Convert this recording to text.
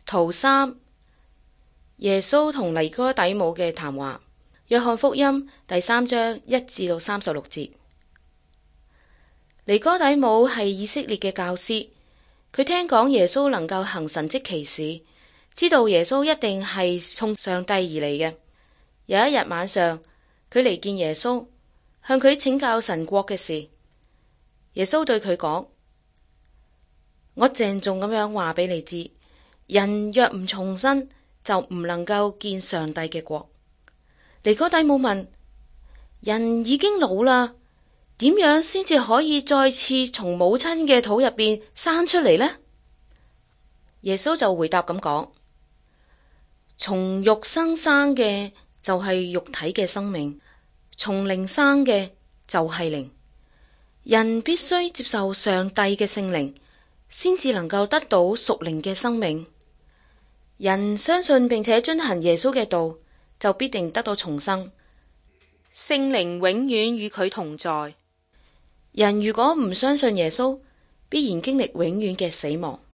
圖三，耶穌同尼哥底母嘅談話。約翰福音第3章1至36節。尼哥底母係以色列嘅教師，佢聽講耶穌能夠行神蹟奇事，知道耶穌一定係從上帝而嚟嘅。有一日晚上，佢嚟見耶穌，向佢請教神國嘅事。耶穌對佢講：我鄭重咁樣話俾你知，人若唔重生，就唔能夠見上帝嘅國。尼哥底母問：人已經老啦，點樣先至可以再次從母親嘅肚入邊生出嚟呢？耶穌就回答咁講：從肉生嘅就係肉體嘅生命，從靈生嘅就係靈。人必須接受上帝嘅聖靈，先至能夠得到屬靈嘅生命。人相信並且遵行耶穌嘅道，就必定得到重生。聖靈永遠與佢同在。人如果唔相信耶穌，必然經歷永遠嘅死亡。